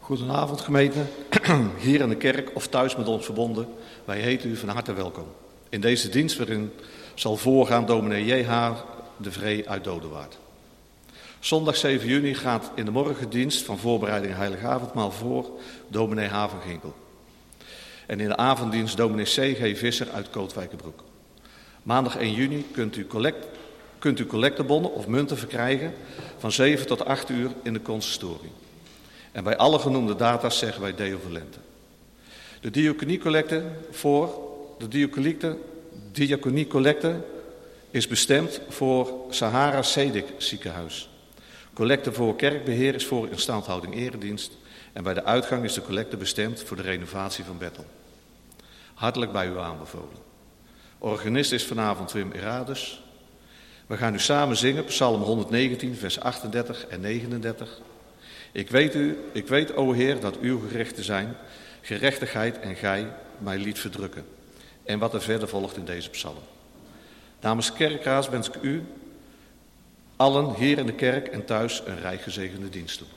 Goedenavond gemeente, hier in de kerk of thuis met ons verbonden. Wij heten u van harte welkom. In deze dienst waarin zal voorgaan dominee J.H. de Vree uit Dodewaard. Zondag 7 juni gaat in de morgendienst van voorbereiding Heilige Avondmaal voor dominee H. van Ginkel. En in de avonddienst dominee C.G. Visser uit Kootwijkerbroek. Maandag 1 juni kunt u collectebonnen of munten verkrijgen van 7 tot 8 uur in de consistorie. En bij alle genoemde data's zeggen wij Deo volente. De diaconiecollecte is bestemd voor Sahara Sedik ziekenhuis. Collecte voor kerkbeheer is voor instandhouding eredienst. En bij de uitgang is de collecte bestemd voor de renovatie van Bethel. Hartelijk bij u aanbevolen. Organist is vanavond Wim Erades. We gaan nu samen zingen Psalm 119 vers 38 en 39. Ik weet, o Heer, dat uw gerichten zijn, gerechtigheid en gij mij liet verdrukken. En wat er verder volgt in deze psalm. Namens Kerkraad wens ik u allen hier in de kerk en thuis een rijk gezegende dienst toe.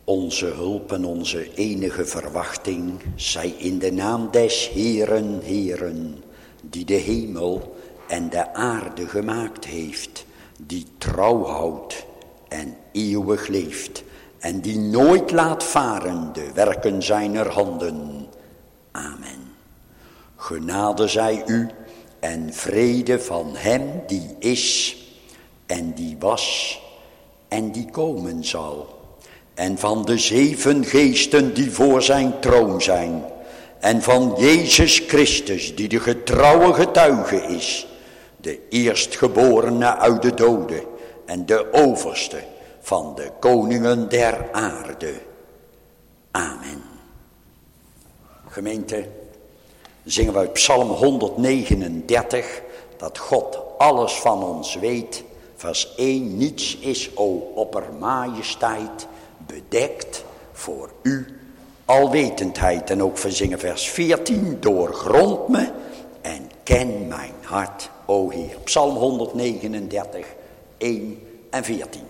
Onze hulp en onze enige verwachting zij in de naam des Heeren, Heeren, die de hemel en de aarde gemaakt heeft, die trouw houdt en eeuwig leeft, en die nooit laat varen de werken zijner handen. Amen. Genade zij u en vrede van hem die is en die was en die komen zal, en van de 7 geesten die voor zijn troon zijn, en van Jezus Christus die de getrouwe getuige is, de eerstgeborene uit de doden en de overste van de koningen der aarde. Amen. Gemeente, zingen we uit Psalm 139, dat God alles van ons weet. Vers 1, niets is, o oppermajesteit, bedekt voor u alwetendheid. En ook we zingen vers 14, doorgrond me en ken mijn hart, o Heer. Psalm 139, 1 en 14.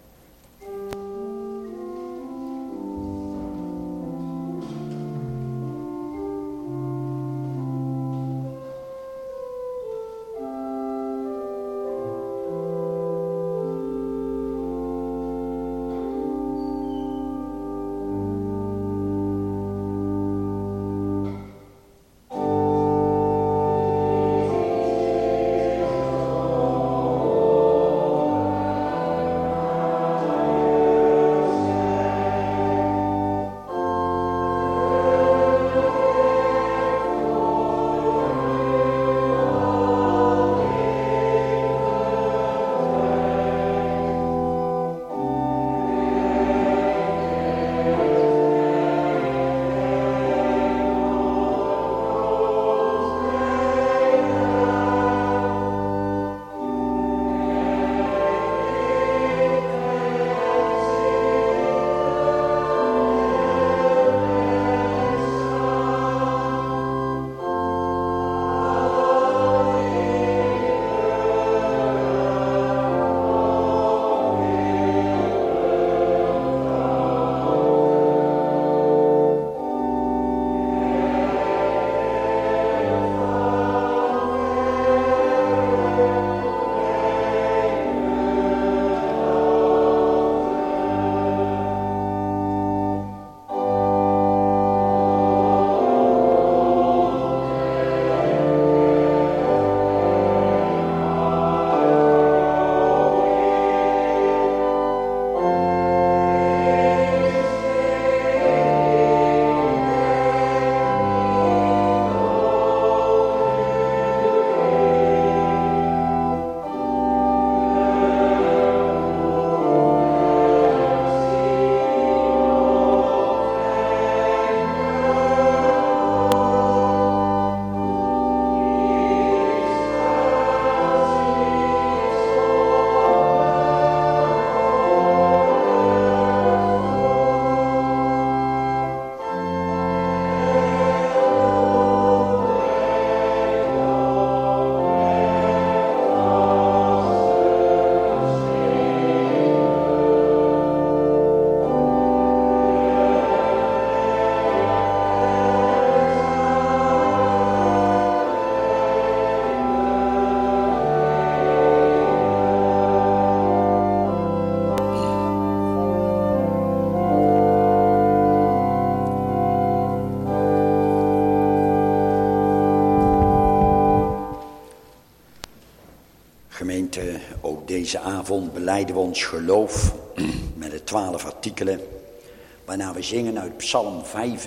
Gemeente, ook deze avond belijden we ons geloof met de 12 artikelen, waarna we zingen uit Psalm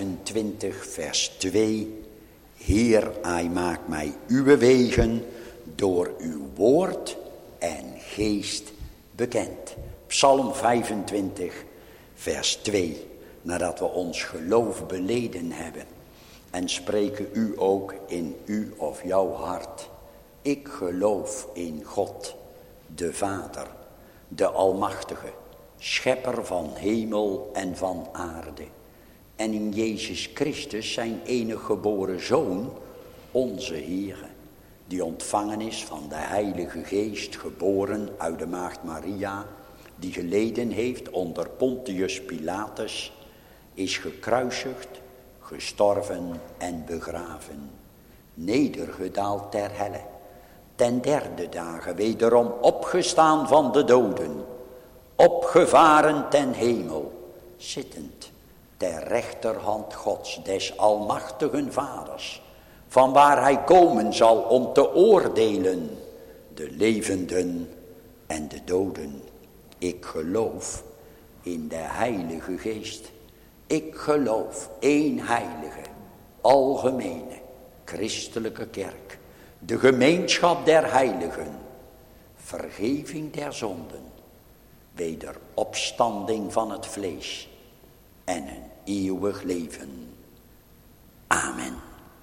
25 vers 2. Heer, hij maakt mij uw wegen door uw woord en geest bekend. Psalm 25 vers 2. Nadat we ons geloof beleden hebben en spreken u ook in u of jouw hart. Ik geloof in God, de Vader, de Almachtige, schepper van hemel en van aarde. En in Jezus Christus, zijn enige geboren Zoon, onze Heere, die ontvangen is van de Heilige Geest, geboren uit de Maagd Maria, die geleden heeft onder Pontius Pilatus, is gekruisigd, gestorven en begraven, nedergedaald ter helle, ten derde dagen wederom opgestaan van de doden, opgevaren ten hemel, zittend ter rechterhand Gods, des almachtigen Vaders, van waar hij komen zal om te oordelen de levenden en de doden. Ik geloof in de Heilige Geest. Ik geloof één heilige, algemene, christelijke kerk, de gemeenschap der heiligen, vergeving der zonden, wederopstanding van het vlees en een eeuwig leven. Amen.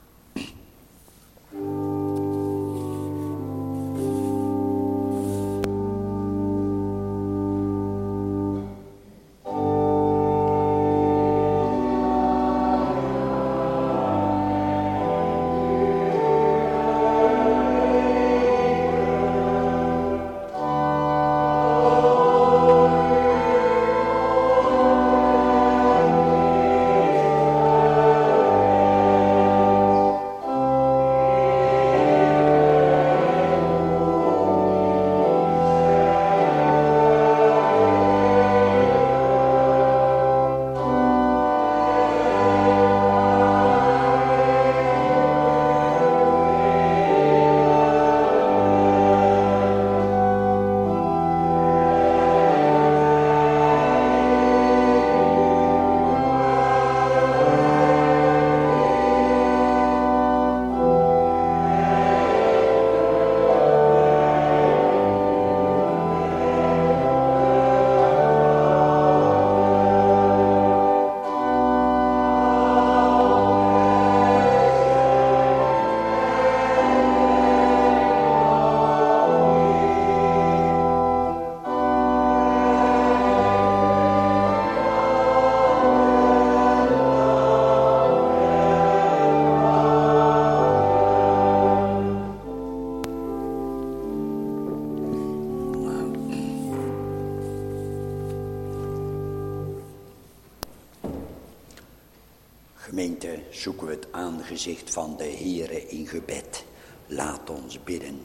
Gemeente, zoeken we het aangezicht van de Heere in gebed. Laat ons bidden.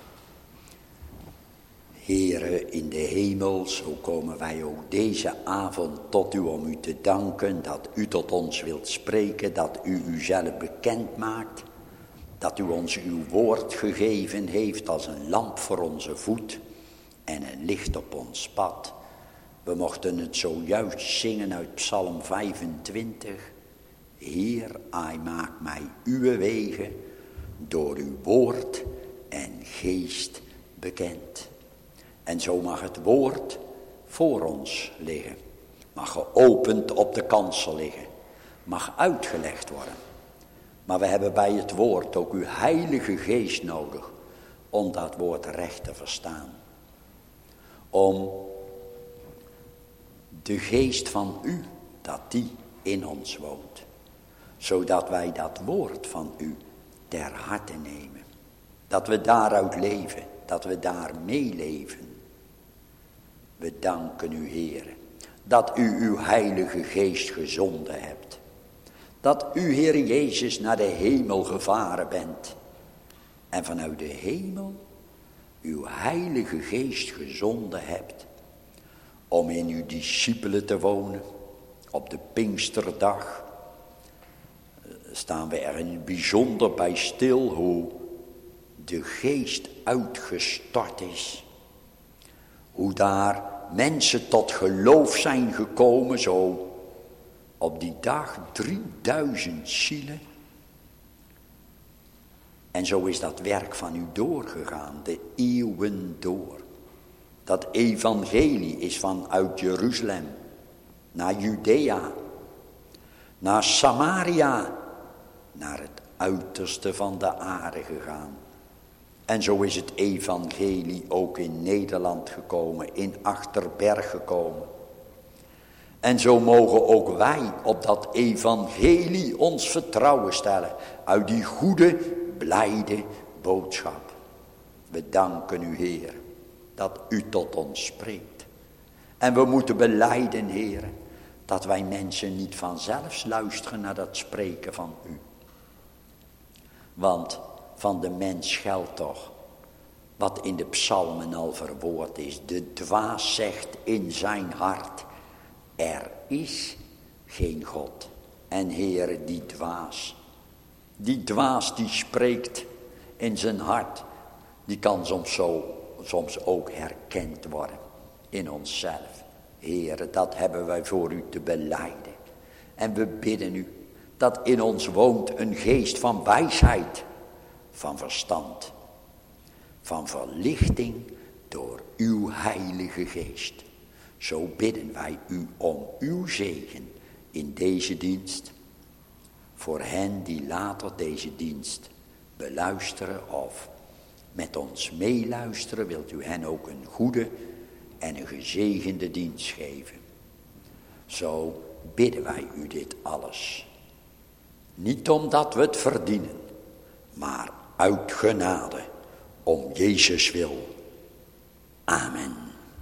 Heere in de hemel, zo komen wij ook deze avond tot u om u te danken dat u tot ons wilt spreken, dat u uzelf bekend maakt, dat u ons uw woord gegeven heeft als een lamp voor onze voet en een licht op ons pad. We mochten het zojuist zingen uit Psalm 25. Heer, hij maakt mij uw wegen door uw woord en geest bekend. En zo mag het woord voor ons liggen. Mag geopend op de kansel liggen. Mag uitgelegd worden. Maar we hebben bij het woord ook uw heilige geest nodig. Om dat woord recht te verstaan. Om de geest van u, dat die in ons woont. Zodat wij dat woord van u ter harte nemen. Dat we daaruit leven. Dat we daar meeleven. We danken u, Heer, dat u uw heilige geest gezonden hebt. Dat u, Heer Jezus, naar de hemel gevaren bent. En vanuit de hemel uw heilige geest gezonden hebt. Om in uw discipelen te wonen. Op de Pinksterdag staan we er in het bijzonder bij stil hoe de geest uitgestort is. Hoe daar mensen tot geloof zijn gekomen, zo op die dag 3000 zielen. En zo is dat werk van u doorgegaan, de eeuwen door. Dat evangelie is vanuit Jeruzalem naar Judea, naar Samaria, naar het uiterste van de aarde gegaan. En zo is het evangelie ook in Nederland gekomen, in Achterberg gekomen. En zo mogen ook wij op dat evangelie ons vertrouwen stellen, uit die goede, blijde boodschap. We danken u, Heer, dat u tot ons spreekt. En we moeten belijden, Heer, dat wij mensen niet vanzelf luisteren naar dat spreken van u. Want van de mens geldt toch wat in de psalmen al verwoord is. De dwaas zegt in zijn hart, er is geen God. En Heere, die dwaas die spreekt in zijn hart, die kan soms ook herkend worden in onszelf. Heere, dat hebben wij voor u te belijden. En we bidden u dat in ons woont een geest van wijsheid, van verstand, van verlichting door uw heilige geest. Zo bidden wij u om uw zegen in deze dienst. Voor hen die later deze dienst beluisteren of met ons meeluisteren, wilt u hen ook een goede en een gezegende dienst geven. Zo bidden wij u dit alles. Niet omdat we het verdienen, maar uit genade, om Jezus wil. Amen.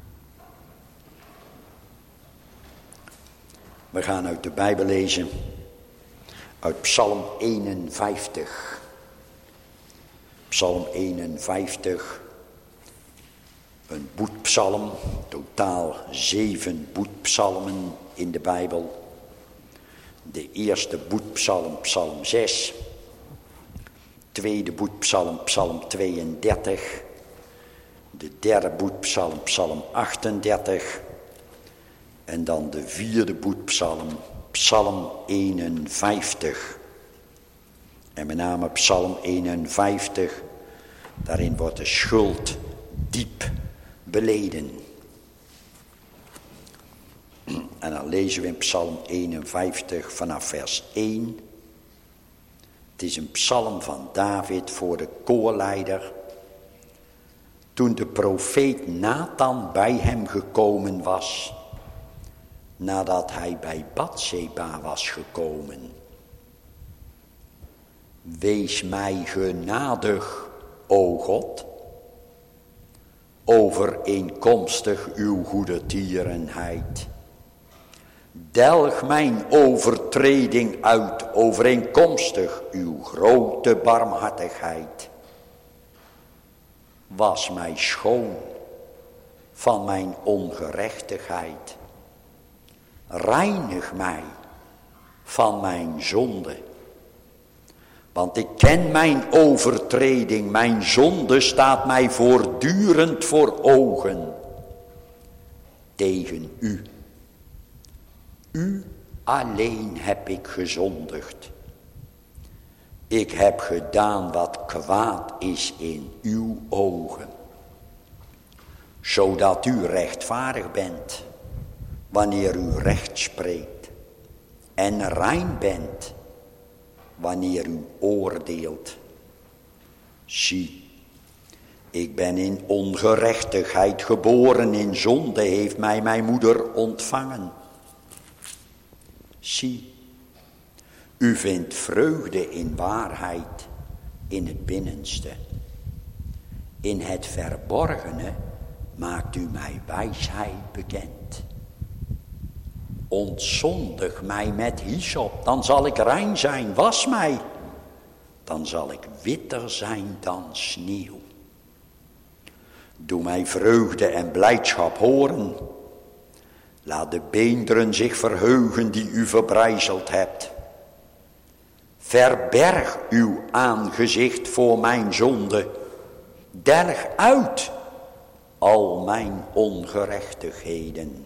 We gaan uit de Bijbel lezen, uit Psalm 51. Psalm 51, een boetpsalm, totaal 7 boetpsalmen in de Bijbel. De eerste boetpsalm, psalm 6. Tweede boetpsalm, psalm 32. De derde boetpsalm, psalm 38. En dan de vierde boetpsalm, psalm 51. En met name psalm 51, daarin wordt de schuld diep beleden. En dan lezen we in psalm 51 vanaf vers 1. Het is een psalm van David voor de koorleider. Toen de profeet Nathan bij hem gekomen was, nadat hij bij Batseba was gekomen. Wees mij genadig, o God, overeenkomstig uw goede tierenheid. Delg mijn overtreding uit, overeenkomstig uw grote barmhartigheid. Was mij schoon van mijn ongerechtigheid. Reinig mij van mijn zonde. Want ik ken mijn overtreding, mijn zonde staat mij voortdurend voor ogen. Tegen u. U alleen heb ik gezondigd. Ik heb gedaan wat kwaad is in uw ogen. Zodat u rechtvaardig bent, wanneer u recht spreekt. En rein bent, wanneer u oordeelt. Zie, ik ben in ongerechtigheid geboren, in zonde heeft mij mijn moeder ontvangen. Zie, u vindt vreugde in waarheid in het binnenste. In het verborgene maakt u mij wijsheid bekend. Ontzondig mij met hyssop, dan zal ik rein zijn. Was mij, dan zal ik witter zijn dan sneeuw. Doe mij vreugde en blijdschap horen. Laat de beenderen zich verheugen die u verbrijzeld hebt. Verberg uw aangezicht voor mijn zonde. Delg uit al mijn ongerechtigheden.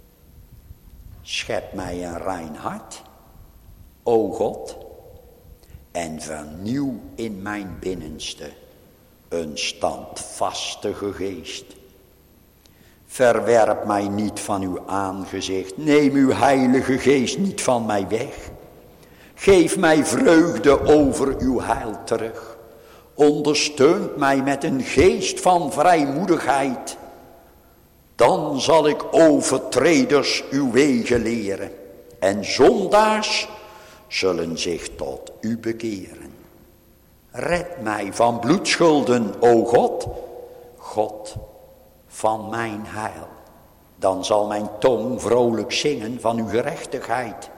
Schep mij een rein hart, o God, en vernieuw in mijn binnenste een standvastige geest. Verwerp mij niet van uw aangezicht, neem uw heilige geest niet van mij weg. Geef mij vreugde over uw heil terug. Ondersteunt mij met een geest van vrijmoedigheid. Dan zal ik overtreders uw wegen leren. En zondaars zullen zich tot u bekeren. Red mij van bloedschulden, o God, God van mijn heil. Dan zal mijn tong vrolijk zingen van uw gerechtigheid.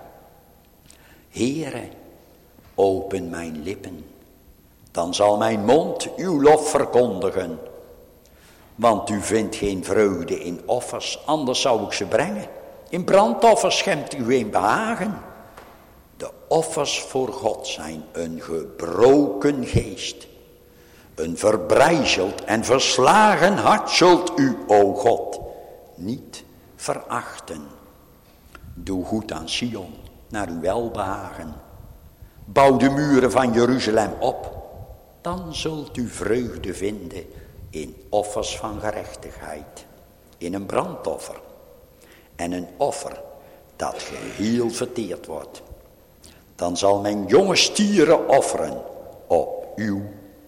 Heere, open mijn lippen. Dan zal mijn mond uw lof verkondigen. Want u vindt geen vreugde in offers, anders zou ik ze brengen. In brandoffers schemt u geen behagen. De offers voor God zijn een gebroken geest. Een verbrijzeld en verslagen hart zult u, o God, niet verachten. Doe goed aan Sion, naar uw welbehagen. Bouw de muren van Jeruzalem op. Dan zult u vreugde vinden in offers van gerechtigheid. In een brandoffer. En een offer dat geheel verteerd wordt. Dan zal men jonge stieren offeren op uw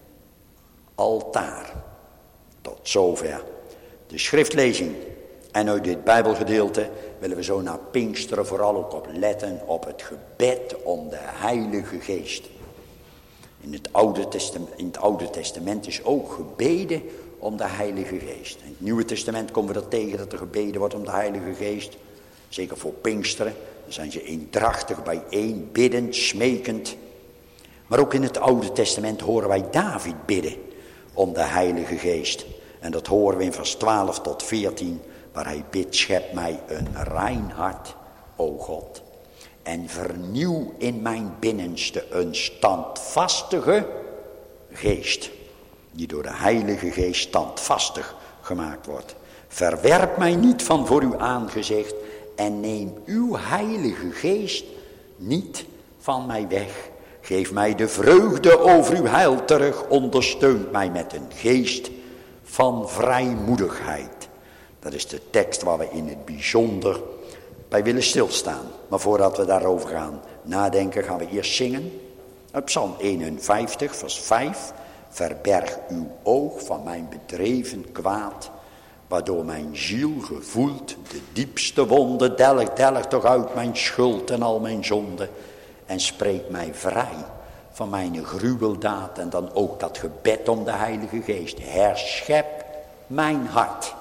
altaar. Tot zover de schriftlezing. En uit dit Bijbelgedeelte willen we zo naar Pinksteren vooral ook op letten op het gebed om de Heilige Geest. In het Oude Testament is ook gebeden om de Heilige Geest. In het Nieuwe Testament komen we er tegen dat er gebeden wordt om de Heilige Geest. Zeker voor Pinksteren. Dan zijn ze eendrachtig bijeen, biddend, smekend. Maar ook in het Oude Testament horen wij David bidden om de Heilige Geest. En dat horen we in vers 12 tot 14. Waar hij bidt, schep mij een rein hart, o God. En vernieuw in mijn binnenste een standvastige geest. Die door de Heilige Geest standvastig gemaakt wordt. Verwerp mij niet van voor uw aangezicht. En neem uw Heilige Geest niet van mij weg. Geef mij de vreugde over uw heil terug. Ondersteunt mij met een geest van vrijmoedigheid. Dat is de tekst waar we in het bijzonder bij willen stilstaan. Maar voordat we daarover gaan nadenken, gaan we eerst zingen. Uit Psalm 51, vers 5. Verberg uw oog van mijn bedreven kwaad, waardoor mijn ziel gevoelt de diepste wonde. Delg toch uit mijn schuld en al mijn zonde. En spreek mij vrij van mijn gruweldaad. En dan ook dat gebed om de Heilige Geest. Herschep mijn hart.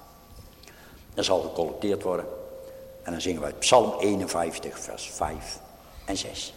Dat zal gecollecteerd worden. En dan zingen we uit Psalm 51, vers 5 en 6.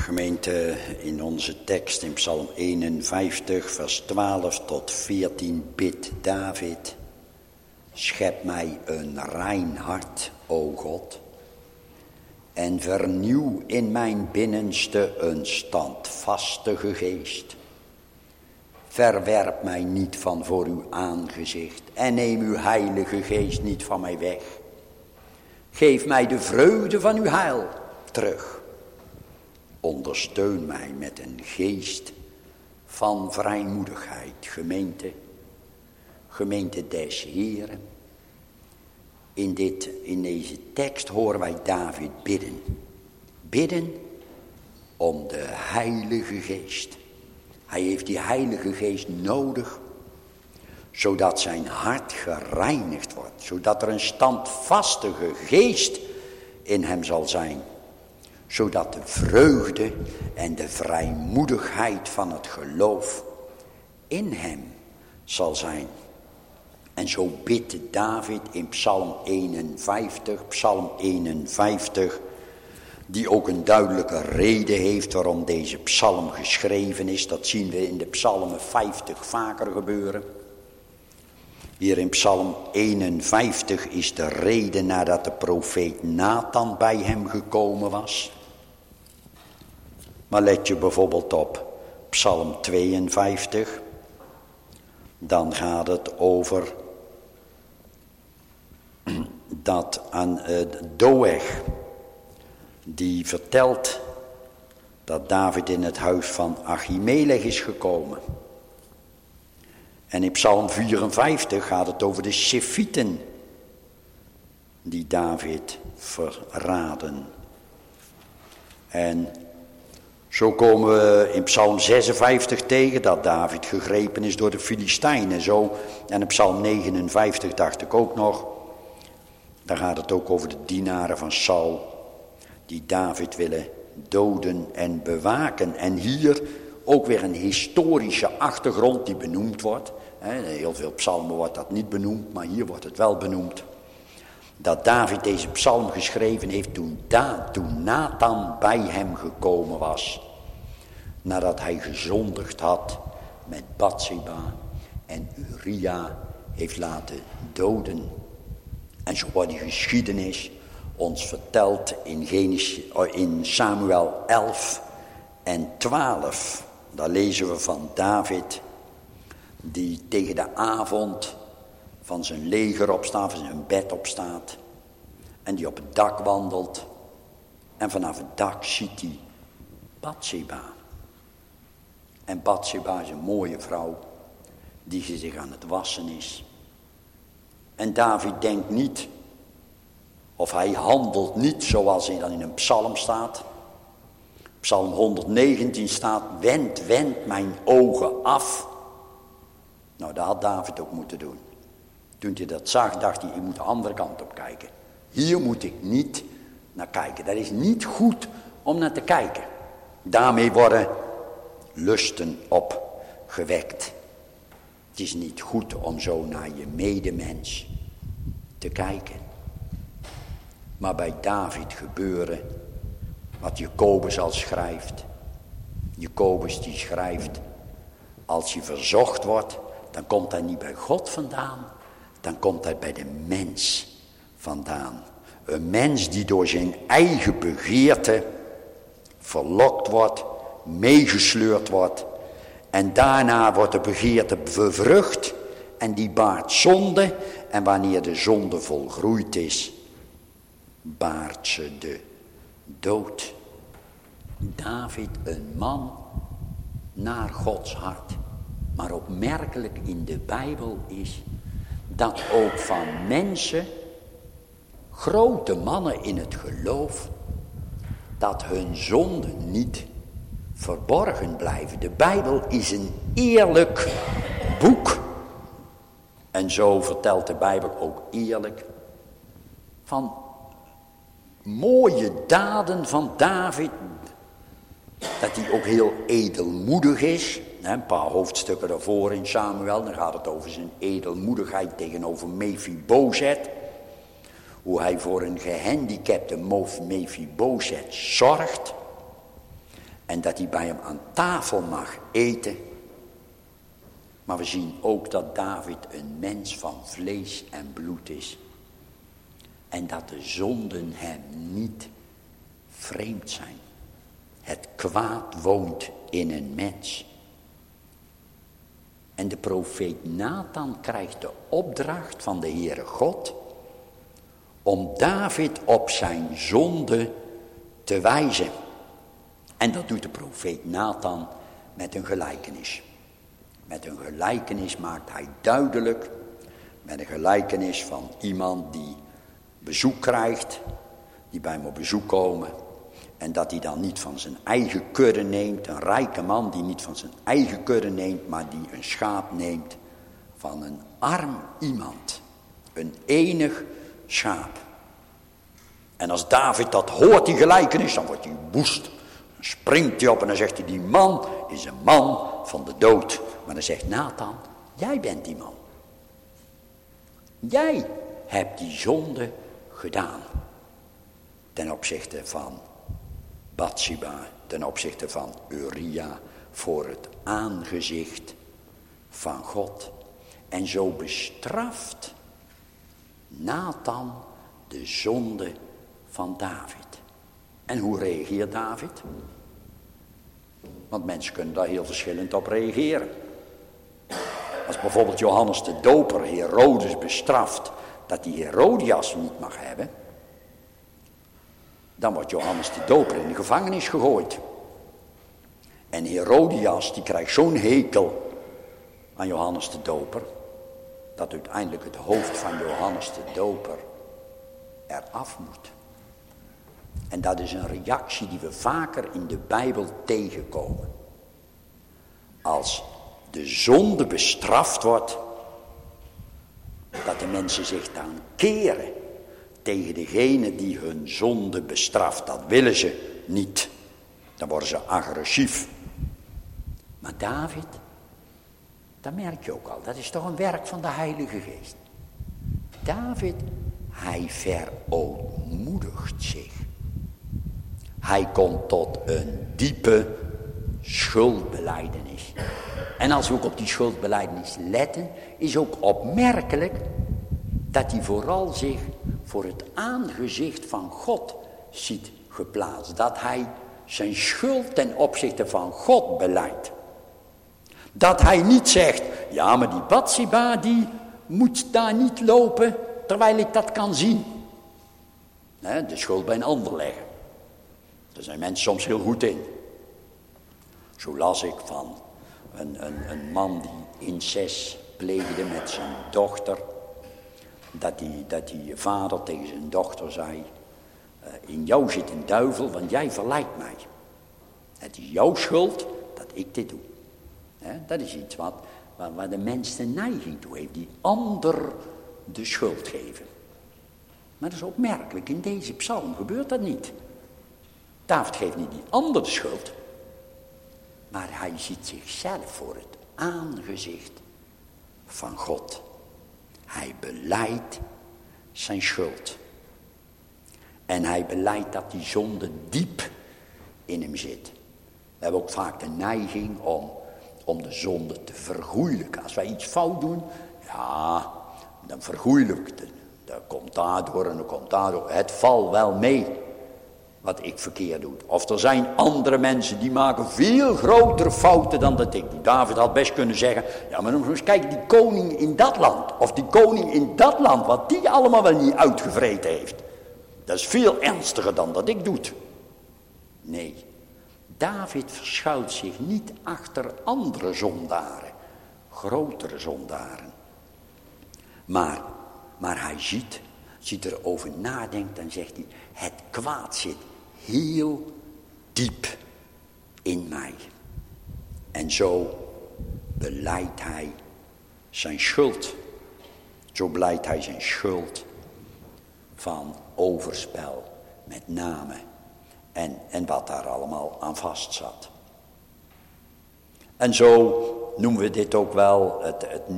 Gemeente, in onze tekst in Psalm 51, vers 12 tot 14 bidt David: schep mij een rein hart, o God, en vernieuw in mijn binnenste een standvastige geest. Verwerp mij niet van voor uw aangezicht en neem uw heilige geest niet van mij weg. Geef mij de vreugde van uw heil terug. Ondersteun mij met een geest van vrijmoedigheid. Gemeente des Heren. In deze tekst horen wij David bidden. Bidden om de Heilige Geest. Hij heeft die Heilige Geest nodig, zodat zijn hart gereinigd wordt. Zodat er een standvastige geest in hem zal zijn. Zodat de vreugde en de vrijmoedigheid van het geloof in hem zal zijn. En zo bidt David in Psalm 51, die ook een duidelijke reden heeft waarom deze psalm geschreven is. Dat zien we in de psalmen 50 vaker gebeuren. Hier in Psalm 51 is de reden nadat de profeet Nathan bij hem gekomen was. Maar let je bijvoorbeeld op Psalm 52. Dan gaat het over dat aan Doeg, die vertelt dat David in het huis van Achimelech is gekomen. En in Psalm 54 gaat het over de Sefieten die David verraden. En zo komen we in Psalm 56 tegen dat David gegrepen is door de Filistijnen. Zo. En in Psalm 59 dacht ik ook nog. Daar gaat het ook over de dienaren van Saul, die David willen doden en bewaken. En hier ook weer een historische achtergrond die benoemd wordt. In heel veel psalmen wordt dat niet benoemd, maar hier wordt het wel benoemd. Dat David deze psalm geschreven heeft toen Nathan bij hem gekomen was. Nadat hij gezondigd had met Bathseba en Uria heeft laten doden. En zo wordt die geschiedenis ons verteld in Samuel 11 en 12. Daar lezen we van David, die tegen de avond van zijn leger opstaat, van zijn bed opstaat. En die op het dak wandelt. En vanaf het dak ziet hij Bathseba. En Bathseba is een mooie vrouw die zich aan het wassen is. En David denkt niet, of hij handelt niet zoals hij dan in een psalm staat. Psalm 119 staat, wend mijn ogen af. Nou, dat had David ook moeten doen. Toen hij dat zag, dacht hij, ik moet de andere kant op kijken. Hier moet ik niet naar kijken. Dat is niet goed om naar te kijken. Daarmee worden lusten opgewekt. Het is niet goed om zo naar je medemens te kijken. Maar bij David gebeuren wat Jacobus al schrijft. Jacobus die schrijft, als je verzocht wordt, dan komt hij niet bij God vandaan. Dan komt hij bij de mens vandaan. Een mens die door zijn eigen begeerte verlokt wordt, meegesleurd wordt. En daarna wordt de begeerte bevrucht en die baart zonde. En wanneer de zonde volgroeid is, baart ze de dood. David, een man naar Gods hart. Maar opmerkelijk in de Bijbel is dat ook van mensen, grote mannen in het geloof, dat hun zonden niet verborgen blijven. De Bijbel is een eerlijk boek. En zo vertelt de Bijbel ook eerlijk van mooie daden van David. Dat hij ook heel edelmoedig is. Een paar hoofdstukken daarvoor in Samuel, dan gaat het over zijn edelmoedigheid tegenover Mephibozet. Hoe hij voor een gehandicapte Mephibozet zorgt. En dat hij bij hem aan tafel mag eten. Maar we zien ook dat David een mens van vlees en bloed is. En dat de zonden hem niet vreemd zijn. Het kwaad woont in een mens. En de profeet Nathan krijgt de opdracht van de Heere God om David op zijn zonde te wijzen. En dat doet de profeet Nathan met een gelijkenis. Met een gelijkenis maakt hij duidelijk, met een gelijkenis van iemand die bezoek krijgt, die bij hem op bezoek komen. En dat hij dan niet van zijn eigen kudde neemt, een rijke man die niet van zijn eigen kudde neemt, maar die een schaap neemt van een arm iemand. Een enig schaap. En als David dat hoort, die gelijkenis, dan wordt hij woest. Dan springt hij op en dan zegt hij, die man is een man van de dood. Maar dan zegt Nathan, jij bent die man. Jij hebt die zonde gedaan. Ten opzichte van Bathsheba, ten opzichte van Uria, voor het aangezicht van God. En zo bestraft Nathan de zonde van David. En hoe reageert David? Want mensen kunnen daar heel verschillend op reageren. Als bijvoorbeeld Johannes de Doper Herodes bestraft dat hij Herodias niet mag hebben, dan wordt Johannes de Doper in de gevangenis gegooid. En Herodias die krijgt zo'n hekel aan Johannes de Doper, dat uiteindelijk het hoofd van Johannes de Doper eraf moet. En dat is een reactie die we vaker in de Bijbel tegenkomen. Als de zonde bestraft wordt, dat de mensen zich dan keren tegen degene die hun zonde bestraft. Dat willen ze niet. Dan worden ze agressief. Maar David, dat merk je ook al, dat is toch een werk van de Heilige Geest. David, hij verootmoedigt zich. Hij komt tot een diepe schuldbelijdenis. En als we ook op die schuldbelijdenis letten, is ook opmerkelijk dat hij vooral zich voor het aangezicht van God ziet geplaatst. Dat hij zijn schuld ten opzichte van God belijdt. Dat hij niet zegt, ja maar die Bathsheba die moet daar niet lopen terwijl ik dat kan zien. De schuld bij een ander leggen. Daar zijn mensen soms heel goed in. Zo las ik van een man die incest pleegde met zijn dochter. Dat die vader tegen zijn dochter zei, in jou zit een duivel, want jij verleidt mij. Het is jouw schuld dat ik dit doe. Dat is iets waar de mens de neiging toe heeft, die ander de schuld geven. Maar dat is opmerkelijk, in deze psalm gebeurt dat niet. David geeft niet die ander de schuld, maar hij ziet zichzelf voor het aangezicht van God. Hij belijdt zijn schuld. En hij belijdt dat die zonde diep in hem zit. We hebben ook vaak de neiging om de zonde te vergoeilijken. Als wij iets fout doen, ja, dan vergoeilijkt het. Dat komt daardoor en dat komt daardoor. Het valt wel mee wat ik verkeerd doe. Of er zijn andere mensen die maken veel grotere fouten dan dat ik doe. David had best kunnen zeggen, ja maar dan eens kijk die koning in dat land. Of die koning in dat land, wat die allemaal wel niet uitgevreten heeft. Dat is veel ernstiger dan dat ik doe. Nee, David verschuilt zich niet achter andere zondaren. Grotere zondaren. Maar hij ziet erover nadenkt en zegt hij, het kwaad zit heel diep in mij. En zo belijdt hij zijn schuld. Zo belijdt hij zijn schuld van overspel met name en wat daar allemaal aan vast zat. En zo noemen we dit ook wel het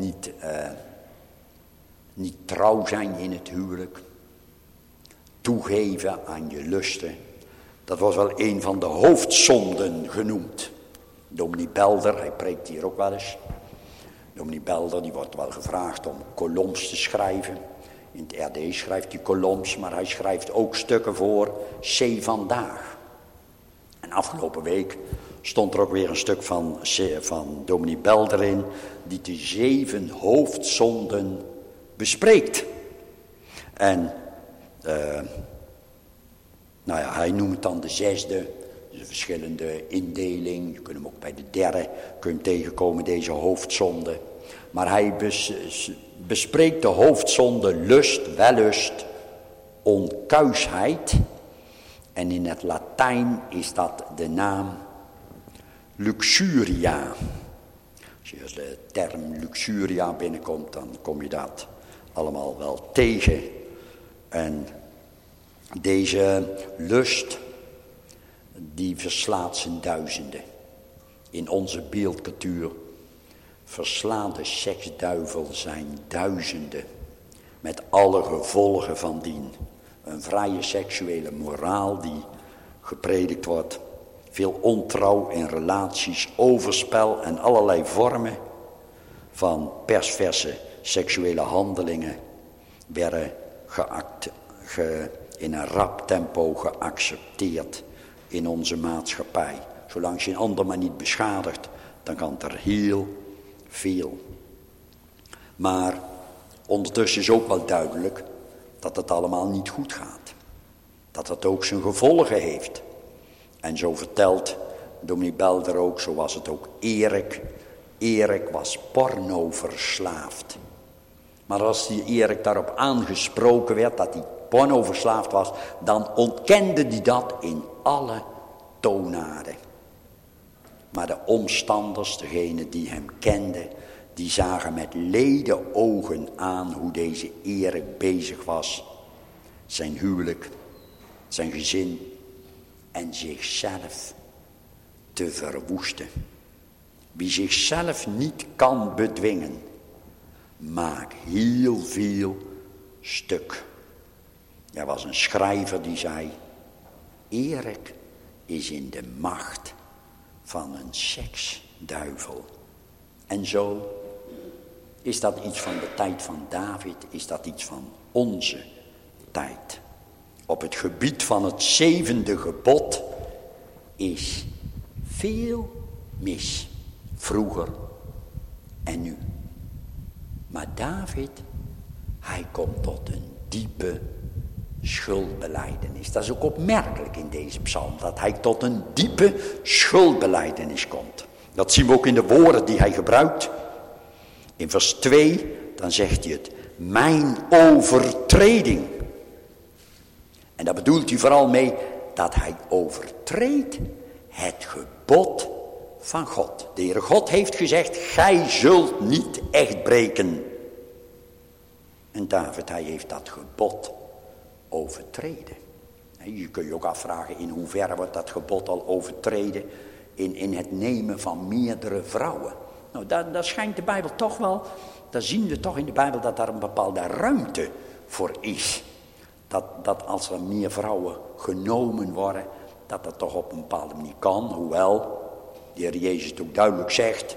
niet trouw zijn in het huwelijk. Toegeven aan je lusten. Dat was wel een van de hoofdzonden genoemd. Dominee Belder, hij preekt hier ook wel eens. Dominee Belder, die wordt wel gevraagd om columns te schrijven. In het RD schrijft hij columns, maar hij schrijft ook stukken voor C Vandaag. En afgelopen week stond er ook weer een stuk van dominee Belder in, die de 7 hoofdzonden bespreekt. En hij noemt dan de 6e, dus een verschillende indeling. Je kunt hem ook bij de 3e tegenkomen, deze hoofdzonde. Maar hij bespreekt de hoofdzonde lust, wellust, onkuisheid. En in het Latijn is dat de naam luxuria. Als je de term luxuria binnenkomt, dan kom je dat allemaal wel tegen. En deze lust, die verslaat zijn duizenden. In onze beeldcultuur verslaat de seksduivel zijn duizenden. Met alle gevolgen van dien. Een vrije seksuele moraal die gepredikt wordt. Veel ontrouw in relaties, overspel en allerlei vormen van persverse seksuele handelingen werden in een rap tempo geaccepteerd in onze maatschappij. Zolang je een ander maar niet beschadigt, dan kan het er heel veel. Maar ondertussen is ook wel duidelijk dat het allemaal niet goed gaat. Dat het ook zijn gevolgen heeft. En zo vertelt dominee Belder ook, zo was het ook Erik. Erik was pornoverslaafd. Maar als die Erik daarop aangesproken werd dat hij pornoverslaafd was, dan ontkende hij dat in alle toonaarden. Maar de omstanders, degenen die hem kenden, die zagen met lede ogen aan hoe deze Erik bezig was. Zijn huwelijk, zijn gezin en zichzelf te verwoesten. Wie zichzelf niet kan bedwingen, maakt heel veel stuk. Er was een schrijver die zei, Erik is in de macht van een seksduivel. En zo is dat iets van de tijd van David, is dat iets van onze tijd. Op het gebied van het 7e gebod is veel mis, vroeger en nu. Maar David, hij komt tot een diepe schuldbelijdenis. Dat is ook opmerkelijk in deze psalm, dat hij tot een diepe schuldbelijdenis komt. Dat zien we ook in de woorden die hij gebruikt. In vers 2, dan zegt hij het, mijn overtreding. En daar bedoelt hij vooral mee dat hij overtreedt het gebod van God. De Heere God heeft gezegd, gij zult niet echt breken. En David, hij heeft dat gebod overtreden. Je kunt je ook afvragen, in hoeverre wordt dat gebod al overtreden in het nemen van meerdere vrouwen. Nou, daar schijnt de Bijbel toch wel, daar zien we toch in de Bijbel dat daar een bepaalde ruimte voor is. Dat als er meer vrouwen genomen worden, dat dat toch op een bepaalde manier kan. Hoewel, de Heer Jezus het ook duidelijk zegt,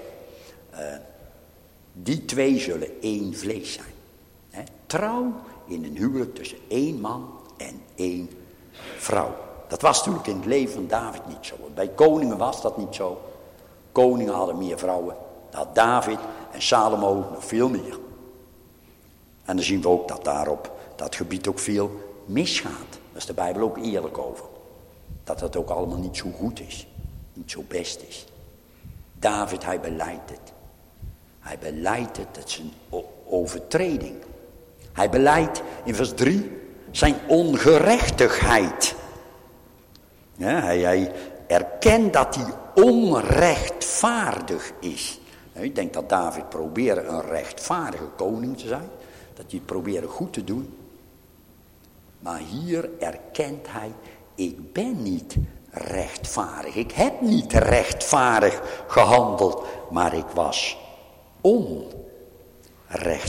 die 2 zullen één vlees zijn. Trouw in een huwelijk tussen 1 man en 1 vrouw. Dat was natuurlijk in het leven van David niet zo. Bij koningen was dat niet zo. Koningen hadden meer vrouwen. Dat had David en Salomo nog veel meer. En dan zien we ook dat daar op dat gebied ook veel misgaat. Daar is de Bijbel ook eerlijk over. Dat het ook allemaal niet zo goed is. Niet zo best is. David, hij belijdt het. Hij belijdt het, dat is een overtreding. Hij belijdt in vers 3 zijn ongerechtigheid. Ja, hij erkent dat hij onrechtvaardig is. Ik denk dat David probeerde een rechtvaardige koning te zijn. Dat hij het probeerde goed te doen. Maar hier erkent hij, ik ben niet rechtvaardig. Ik heb niet rechtvaardig gehandeld, maar ik was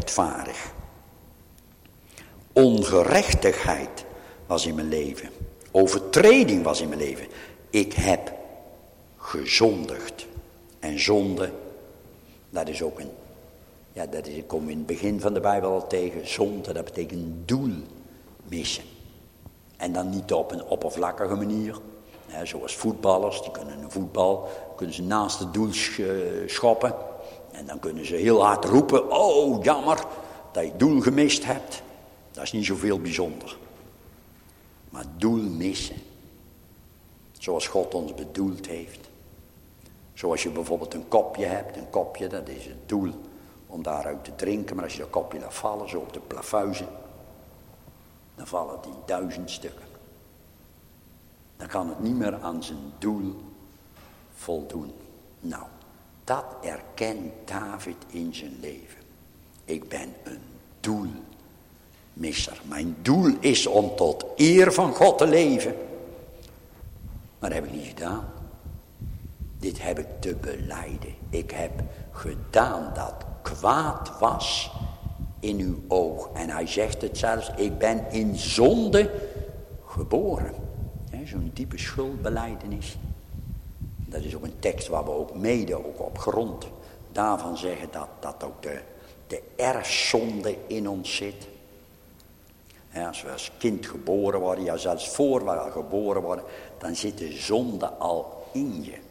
onrechtvaardig. Ongerechtigheid was in mijn leven. overtreding was in mijn leven. Ik heb gezondigd. En zonde, dat is ook ik kom in het begin van de Bijbel al tegen. Zonde, dat betekent doel missen. En dan niet op een oppervlakkige manier. Ja, zoals voetballers, die kunnen een voetbal, kunnen ze naast het doel schoppen. En dan kunnen ze heel hard roepen, oh jammer dat je het doel gemist hebt. Dat is niet zoveel bijzonder. Maar doel missen, zoals God ons bedoeld heeft. Zoals je bijvoorbeeld een kopje hebt, een kopje, dat is het doel om daaruit te drinken. Maar als je dat kopje laat vallen, zo op de plafuizen, dan vallen die 1000 stukken. Dan kan het niet meer aan zijn doel voldoen. Nou, dat erkent David in zijn leven. Ik ben een doelmisser. Mijn doel is om tot eer van God te leven. Maar dat heb ik niet gedaan. Dit heb ik te belijden. Ik heb gedaan dat kwaad was in uw oog. En hij zegt het zelfs, ik ben in zonde geboren. Zo'n diepe schuldbelijdenis. Dat is ook een tekst waar we ook mede op grond daarvan zeggen dat ook de erfzonde in ons zit. Ja, als we als kind geboren worden, ja zelfs voor we al geboren worden, dan zit de zonde al in je.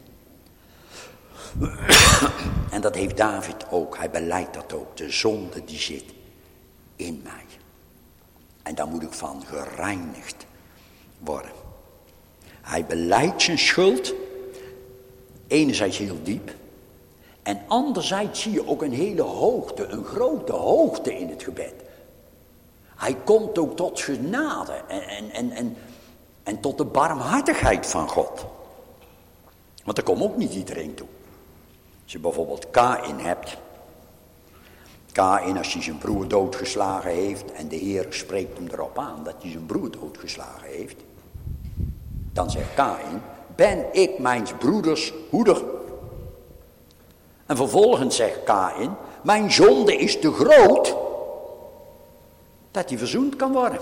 En dat heeft David ook, hij belijdt dat ook, de zonde die zit in mij. En daar moet ik van gereinigd worden. Hij belijdt zijn schuld, enerzijds heel diep, en anderzijds zie je ook een hele hoogte, een grote hoogte in het gebed. Hij komt ook tot genade en tot de barmhartigheid van God. Want daar komt ook niet iedereen toe. Als je bijvoorbeeld Kaïn hebt. Kaïn, als hij zijn broer doodgeslagen heeft en de Heer spreekt hem erop aan dat hij zijn broer doodgeslagen heeft. Dan zegt Kaïn, ben ik mijns broeders hoeder? En vervolgens zegt Kaïn, mijn zonde is te groot dat hij verzoend kan worden.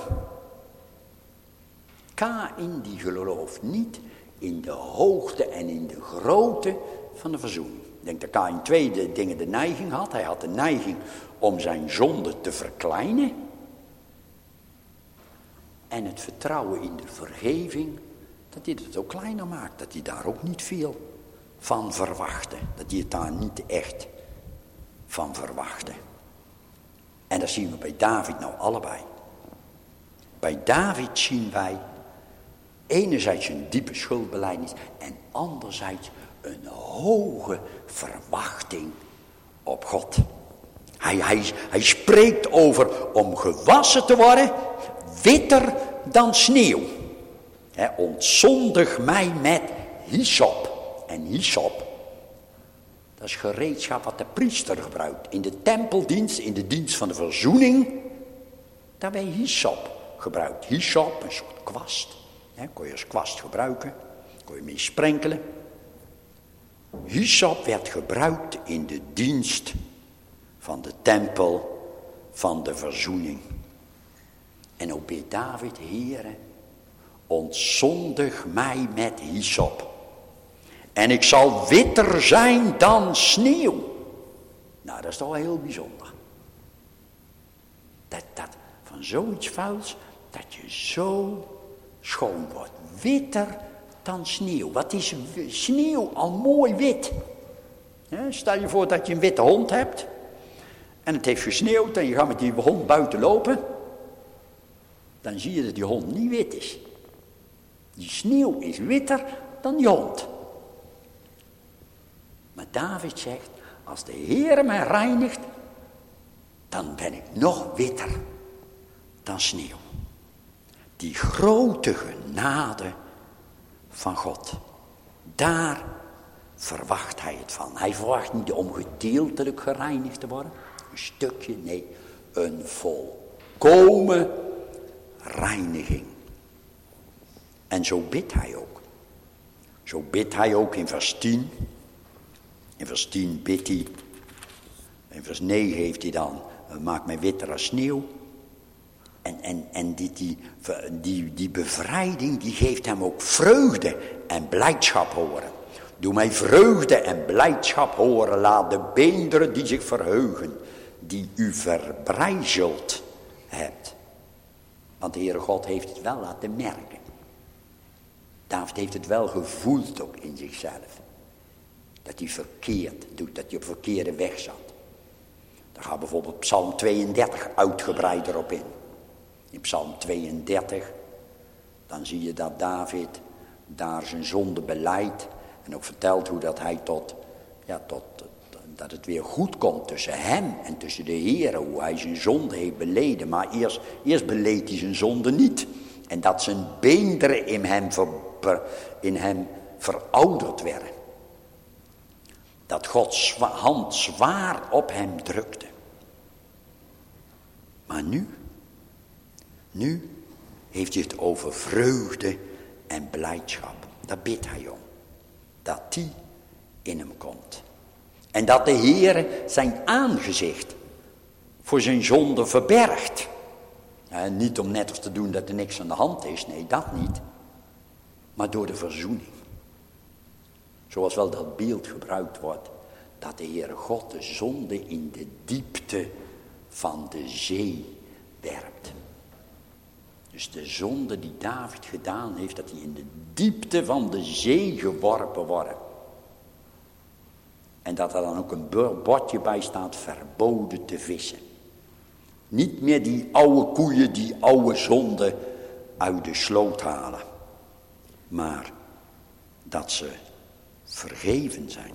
Kaïn die gelooft niet in de hoogte en in de grootte van de verzoening. Ik denk dat Kaïn twee dingen de neiging had. Hij had de neiging om zijn zonde te verkleinen. En het vertrouwen in de vergeving, dat hij het ook kleiner maakt. Dat hij daar ook niet veel van verwachtte. Dat hij het daar niet echt van verwachtte. En dat zien we bij David nou allebei. Bij David zien wij enerzijds een diepe schuldbelijdenis en anderzijds een hoge verwachting op God. Hij spreekt over om gewassen te worden, witter dan sneeuw. Ontzondig mij met hyssop. En hyssop, dat is gereedschap wat de priester gebruikt. In de tempeldienst, in de dienst van de verzoening, daar werd hyssop gebruikt. Hyssop, een soort kwast. Kon je als kwast gebruiken, kon je mee sprenkelen. Hyssop werd gebruikt in de dienst van de tempel van de verzoening. En ook bij David, Heere, ontzondig mij met hyssop. En ik zal witter zijn dan sneeuw. Nou, dat is toch wel heel bijzonder. Dat van zoiets vuils, dat je zo schoon wordt. Witter dan sneeuw. Wat is sneeuw al mooi wit? Stel je voor dat je een witte hond hebt. En het heeft gesneeuwd en je gaat met die hond buiten lopen. Dan zie je dat die hond niet wit is. Die sneeuw is witter dan die hond. Maar David zegt, als de Heer mij reinigt, dan ben ik nog witter dan sneeuw. Die grote genade van God, daar verwacht hij het van. Hij verwacht niet om gedeeltelijk gereinigd te worden, een stukje, nee, een volkomen reiniging. En zo bidt hij ook. Zo bidt hij ook in vers 10. In vers 10 bidt hij. In vers 9 heeft hij dan, maak mij witter als sneeuw. En die bevrijding, die geeft hem ook vreugde en blijdschap horen. Doe mij vreugde en blijdschap horen, laat de beenderen die zich verheugen, die u verbrijzeld hebt. Want de Heere God heeft het wel laten merken. David heeft het wel gevoeld ook in zichzelf. Dat hij verkeerd doet, dat hij op verkeerde weg zat. Daar gaat bijvoorbeeld Psalm 32 uitgebreider op in. In Psalm 32, dan zie je dat David daar zijn zonde belijdt. En ook vertelt hoe dat hij dat het weer goed komt tussen hem en tussen de Heere. Hoe hij zijn zonde heeft beleden. Maar eerst beleed hij zijn zonde niet. En dat zijn beenderen in hem verouderd werden. Dat Gods hand zwaar op hem drukte. Maar nu heeft hij het over vreugde en blijdschap. Daar bidt hij om. Dat die in hem komt. En dat de Heere zijn aangezicht voor zijn zonde verbergt. Niet om net als te doen dat er niks aan de hand is. Nee, dat niet. Maar door de verzoening. Zoals wel dat beeld gebruikt wordt. Dat de Heere God de zonde in de diepte van de zee werpt. Dus de zonde die David gedaan heeft, dat die in de diepte van de zee geworpen worden. En dat er dan ook een bordje bij staat, verboden te vissen. Niet meer die oude koeien, die oude zonde uit de sloot halen. Maar dat ze vergeven zijn.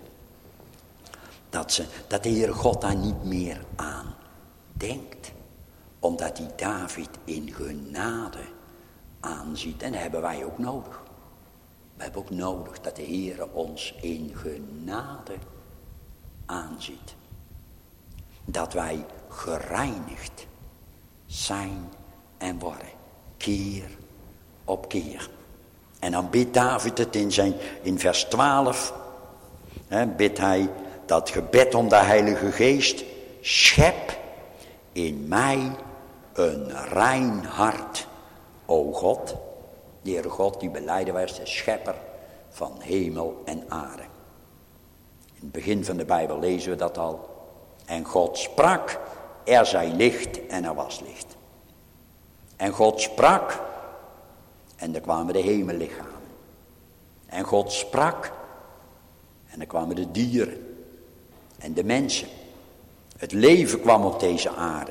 Dat de Heere God daar niet meer aan denkt. Omdat hij David in genade aanziet. En dat hebben wij ook nodig. We hebben ook nodig dat de Heere ons in genade aanziet. Dat wij gereinigd zijn en worden. Keer op keer. En dan bidt David het in vers 12. Bidt hij dat gebed om de Heilige Geest. Schep in mij een rein hart, o God. De Heere God die belijden wij als de schepper van hemel en aarde. In het begin van de Bijbel lezen we dat al. En God sprak, er zij licht en er was licht. En God sprak en er kwamen de hemellichamen. En God sprak en er kwamen de dieren en de mensen. Het leven kwam op deze aarde.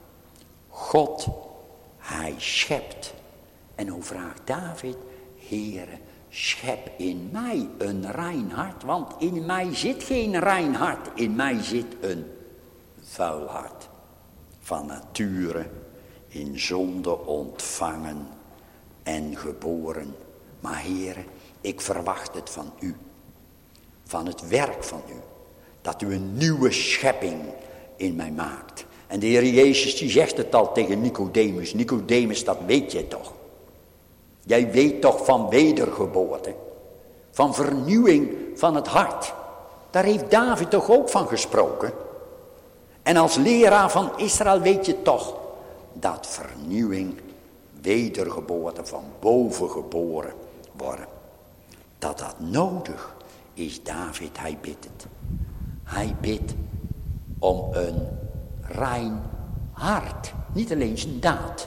God, hij schept. En hoe vraagt David? Heere, schep in mij een rein hart. Want in mij zit geen rein hart. In mij zit een vuil hart. Van nature in zonde ontvangen en geboren. Maar Heere, ik verwacht het van u. Van het werk van u. Dat u een nieuwe schepping in mij maakt. En de Heer Jezus die zegt het al tegen Nicodemus. Nicodemus, dat weet je toch. Jij weet toch van wedergeboorte. Van vernieuwing van het hart. Daar heeft David toch ook van gesproken. En als leraar van Israël weet je toch. Dat vernieuwing, wedergeboorte, van boven geboren worden. Dat nodig is David, hij bidt het. Hij bidt om een rein hart. Niet alleen zijn daad.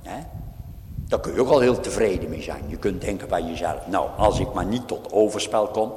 Daar kun je ook al heel tevreden mee zijn. Je kunt denken bij jezelf. Nou, als ik maar niet tot overspel kom.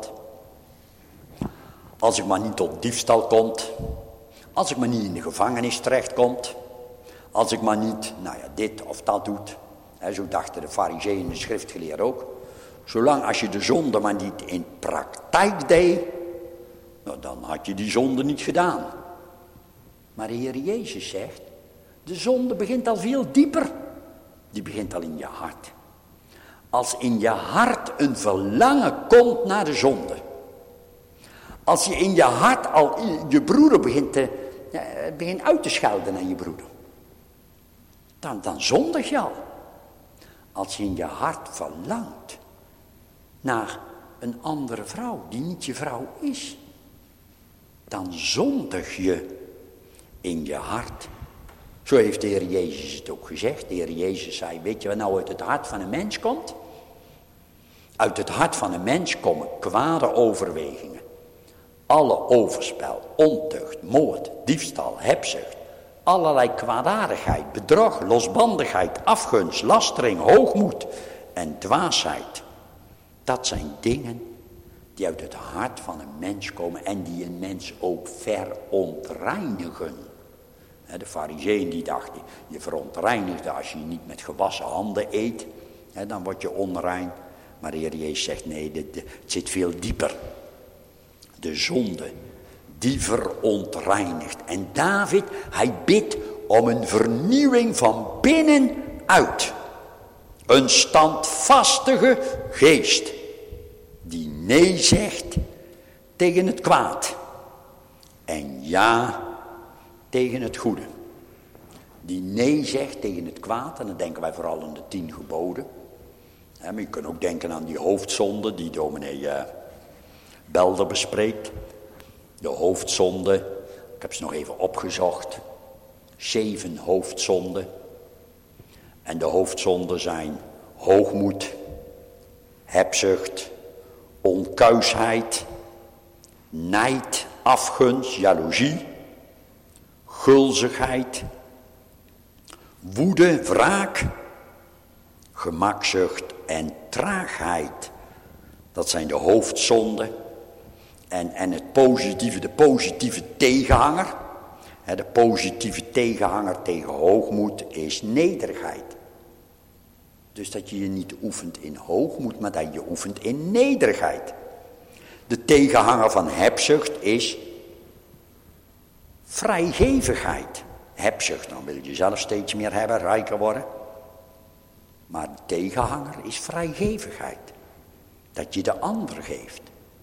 Als ik maar niet tot diefstal kom. Als ik maar niet in de gevangenis terechtkom. Als ik maar niet, dit of dat doet. Zo dachten de farizeeën en de schriftgeleerden ook. Zolang als je de zonde maar niet in praktijk deed. Nou, dan had je die zonde niet gedaan. Maar de Heer Jezus zegt. De zonde begint al veel dieper. Die begint al in je hart. Als in je hart een verlangen komt naar de zonde. Als je in je hart al je broeder begint uit te schelden naar je broeder. Dan zondig je al. Als je in je hart verlangt naar een andere vrouw die niet je vrouw is. Dan zondig je in je hart Zo heeft de Heer Jezus het ook gezegd. De Heer Jezus zei, weet je wat nou uit het hart van een mens komt? Uit het hart van een mens komen kwade overwegingen. Alle overspel, ontucht, moord, diefstal, hebzucht. Allerlei kwaadaardigheid, bedrog, losbandigheid, afgunst, lastering, hoogmoed en dwaasheid. Dat zijn dingen die uit het hart van een mens komen en die een mens ook verontreinigen. De farizeeën die dachten, je verontreinigt als je niet met gewassen handen eet, dan word je onrein. Maar de Heer Jezus zegt nee, het zit veel dieper. De zonde, die verontreinigt. En David, hij bidt om een vernieuwing van binnenuit. Een standvastige geest, die nee zegt tegen het kwaad. En ja tegen het goede. Die nee zegt tegen het kwaad, en dan denken wij vooral aan de 10 geboden. Maar je kunt ook denken aan die hoofdzonde die dominee Belder bespreekt. De hoofdzonde, ik heb ze nog even opgezocht. 7 hoofdzonden. En de hoofdzonden zijn hoogmoed, hebzucht, onkuisheid, nijd, afgunst, jaloezie, gulzigheid, woede, wraak, gemakzucht en traagheid. Dat zijn de hoofdzonden. En het positieve, de positieve tegenhanger. De positieve tegenhanger tegen hoogmoed is nederigheid. Dus dat je je niet oefent in hoogmoed, maar dat je oefent in nederigheid. De tegenhanger van hebzucht is vrijgevigheid. Hebzucht, dan wil je zelf steeds meer hebben, rijker worden. Maar de tegenhanger is vrijgevigheid. Dat je de ander geeft.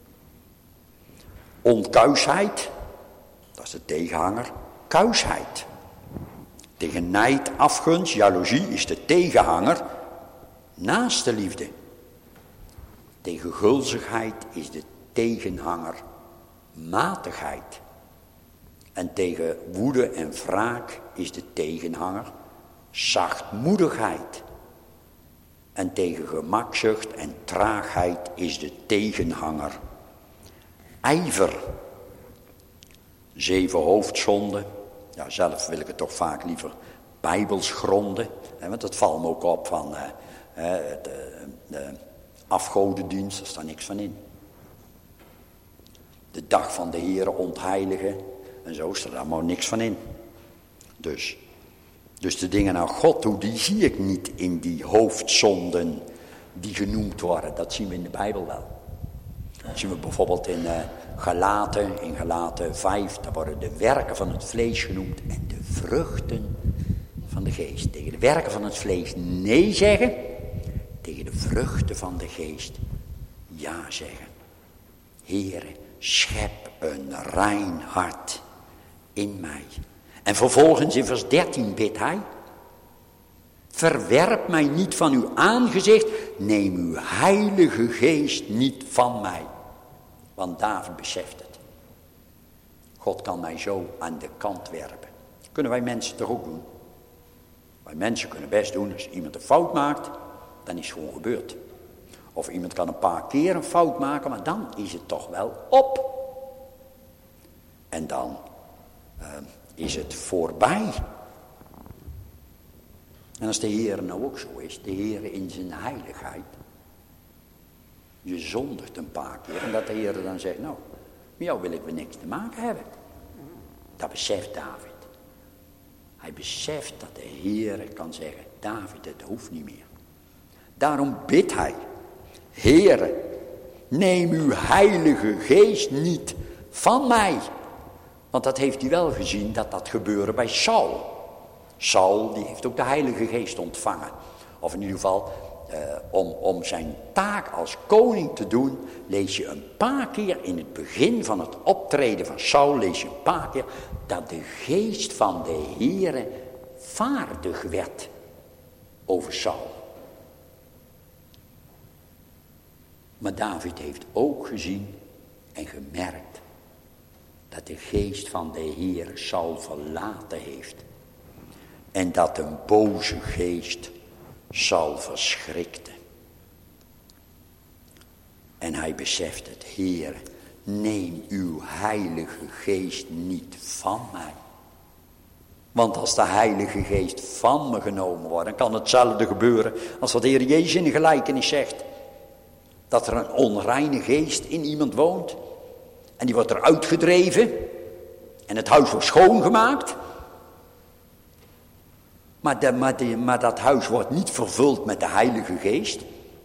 Onkuisheid, dat is de tegenhanger, kuisheid. Tegen nijd, afgunst, jaloezie is de tegenhanger naaste liefde. Tegen gulzigheid is de tegenhanger matigheid. En tegen woede en wraak is de tegenhanger zachtmoedigheid. En tegen gemakzucht en traagheid is de tegenhanger ijver. 7 hoofdzonden. Ja, zelf wil ik het toch vaak liever bijbels gronden. Want dat valt me ook op van de afgodendienst, daar staat niks van in. De dag van de Heere ontheiligen. En zo staat daar maar niks van in. Dus de dingen naar God toe, die zie ik niet in die hoofdzonden die genoemd worden. Dat zien we in de Bijbel wel. Dat zien we bijvoorbeeld in Galaten 5, daar worden de werken van het vlees genoemd en de vruchten van de geest. Tegen de werken van het vlees nee zeggen, tegen de vruchten van de geest ja zeggen. Heere, schep een rein hart in mij. En vervolgens in vers 13 bidt hij, verwerp mij niet van uw aangezicht, neem uw heilige geest niet van mij. Want David beseft het. God kan mij zo aan de kant werpen. Kunnen wij mensen toch ook doen? Wij mensen kunnen best doen, als iemand een fout maakt, dan is het gewoon gebeurd. Of iemand kan een paar keer een fout maken, maar dan is het toch wel op. En dan is het voorbij. En als de Heer nou ook zo is, de Heer in zijn heiligheid, je zondigt een paar keer en dat de Heer dan zegt, nou, met jou wil ik weer niks te maken hebben. Dat beseft David. Hij beseft dat de Heer kan zeggen, David, het hoeft niet meer. Daarom bidt hij, Heere, neem uw heilige geest niet van mij. Want dat heeft hij wel gezien, dat gebeurde bij Saul. Saul, die heeft ook de heilige geest ontvangen. Of in ieder geval, om zijn taak als koning te doen, lees je een paar keer in het begin van het optreden van Saul, lees je een paar keer dat de geest van de Heere vaardig werd over Saul. Maar David heeft ook gezien en gemerkt dat de geest van de Heere Saul verlaten heeft. en dat een boze geest zal verschrikten. En hij beseft het, Heer, neem uw heilige geest niet van mij. Want als de heilige geest van me genomen wordt, dan kan hetzelfde gebeuren als wat de Heer Jezus in de gelijkenis zegt. Dat er een onreine geest in iemand woont. En die wordt eruit gedreven. En het huis wordt schoongemaakt. Maar dat huis wordt niet vervuld met de heilige geest.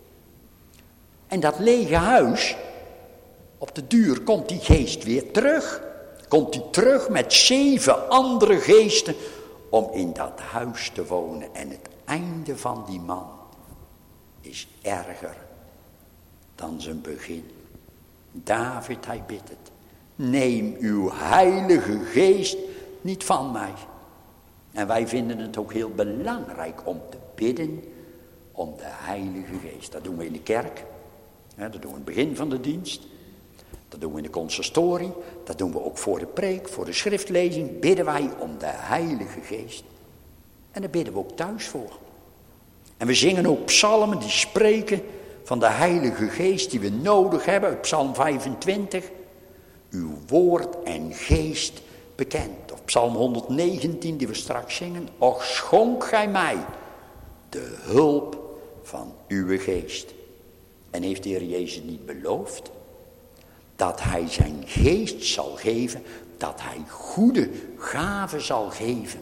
En dat lege huis, op de duur komt die geest weer terug. Komt hij terug met 7 andere geesten om in dat huis te wonen. En het einde van die man is erger dan zijn begin. David, hij bidt het. Neem uw heilige geest niet van mij. En wij vinden het ook heel belangrijk om te bidden om de heilige geest. Dat doen we in de kerk. Dat doen we in het begin van de dienst. Dat doen we in de consistorie. Dat doen we ook voor de preek, voor de schriftlezing. Bidden wij om de heilige geest. En daar bidden we ook thuis voor. En we zingen ook psalmen die spreken van de heilige geest die we nodig hebben. Uit Psalm 25. Uw woord en geest bekend. Of Psalm 119 die we straks zingen. Och schonk gij mij de hulp van uw geest. En heeft de Heer Jezus niet beloofd dat hij zijn geest zal geven, dat hij goede gaven zal geven.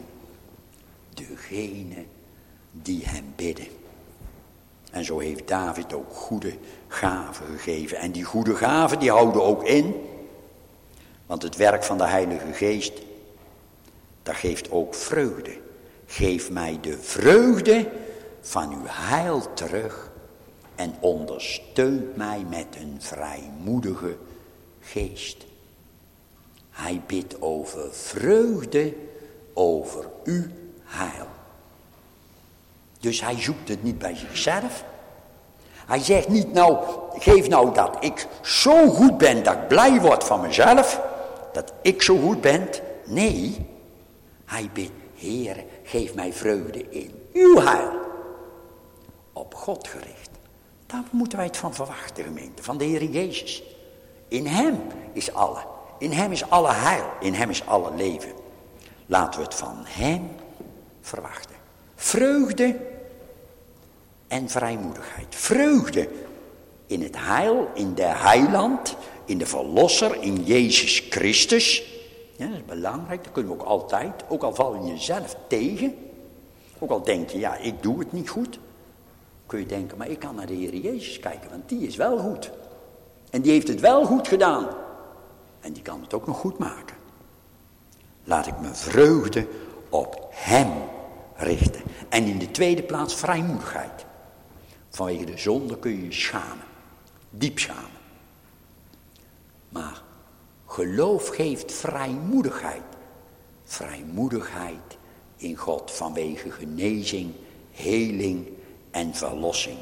Degene die hem bidden. En zo heeft David ook goede gaven gegeven. En die goede gaven die houden ook in. Want het werk van de Heilige Geest, dat geeft ook vreugde. Geef mij de vreugde van uw heil terug. En ondersteunt mij met een vrijmoedige geest. Hij bidt over vreugde, over uw heil. Dus hij zoekt het niet bij zichzelf. Hij zegt niet geef nou dat ik zo goed ben dat ik blij word van mezelf. Dat ik zo goed ben. Nee, hij bidt, Heer, geef mij vreugde in uw heil. Op God gericht. Daar moeten wij het van verwachten, gemeente, van de Heer Jezus. In hem is alle heil, in hem is alle leven. Laten we het van hem verwachten. Vreugde en vrijmoedigheid. Vreugde in het heil, in de heiland, in de verlosser, in Jezus Christus. Ja, dat is belangrijk, dat kunnen we ook altijd. Ook al val je jezelf tegen. Ook al denk je, ja, ik doe het niet goed. Kun je denken, maar ik kan naar de Heer Jezus kijken, want die is wel goed. En die heeft het wel goed gedaan. En die kan het ook nog goed maken. Laat ik mijn vreugde op hem richten. En in de tweede plaats vrijmoedigheid. Vanwege de zonde kun je je schamen. Diep schamen. Maar geloof geeft vrijmoedigheid. Vrijmoedigheid in God vanwege genezing, heling en verlossing.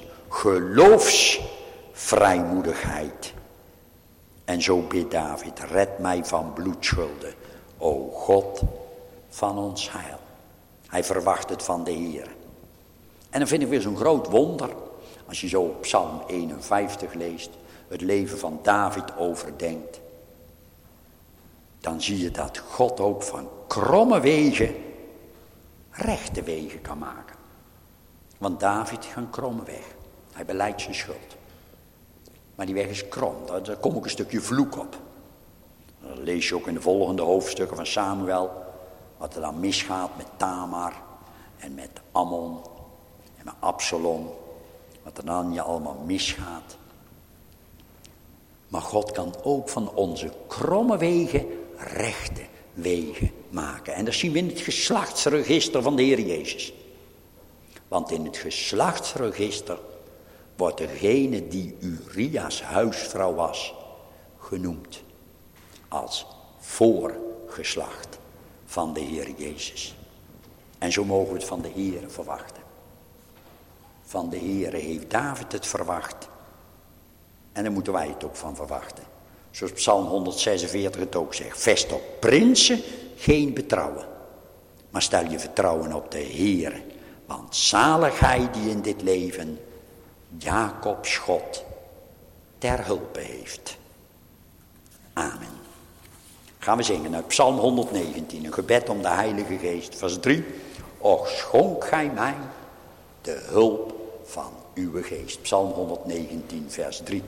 Geloofsvrijmoedigheid. En zo bidt David, red mij van bloedschulden, o God van ons heil. Hij verwacht het van de Heer. En dan vind ik weer zo'n groot wonder, als je zo op Psalm 51 leest, het leven van David overdenkt. Dan zie je dat God ook van kromme wegen rechte wegen kan maken. Want David gaat een kromme weg. Hij belijdt zijn schuld. Maar die weg is krom, daar komt ook een stukje vloek op. Dat lees je ook in de volgende hoofdstukken van Samuel. Wat er dan misgaat met Tamar en met Ammon en met Absalom. Wat er dan allemaal misgaat. Maar God kan ook van onze kromme wegen rechte wegen maken. En dat zien we in het geslachtsregister van de Heer Jezus. Want in het geslachtsregister wordt degene die Urias huisvrouw was genoemd als voorgeslacht van de Heer Jezus. En zo mogen we het van de Heer verwachten. Van de Heer heeft David het verwacht. En daar moeten wij het ook van verwachten. Zoals Psalm 146 het ook zegt. Vest op prinsen geen betrouwen. Maar stel je vertrouwen op de Heer. Want zalig hij die in dit leven Jacobs God ter hulpe heeft. Amen. Gaan we zingen uit Psalm 119, een gebed om de Heilige Geest, vers 3. Och, schonk gij mij de hulp van uw geest. Psalm 119, vers 3.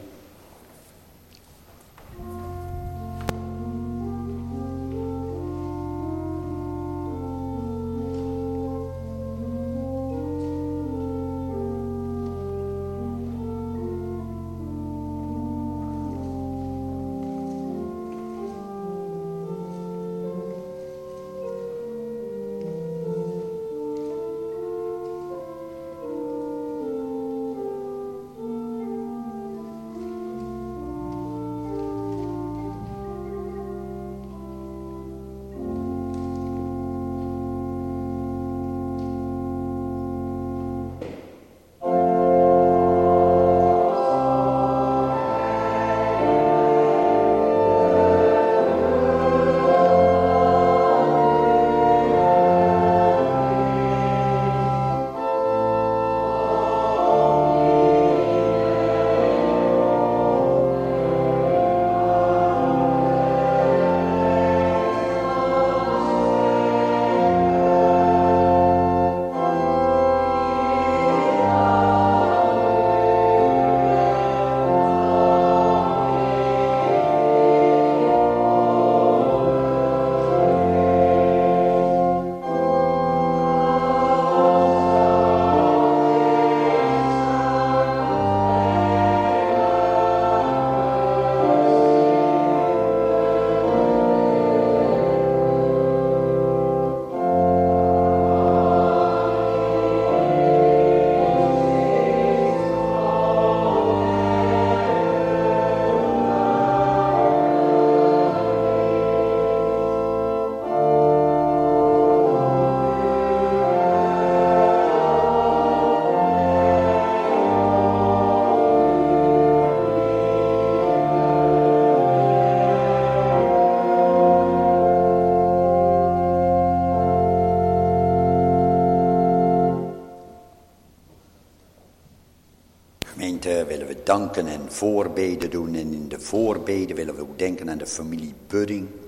Willen we danken en voorbeden doen. En in de voorbeden willen we ook denken aan de familie Budding. In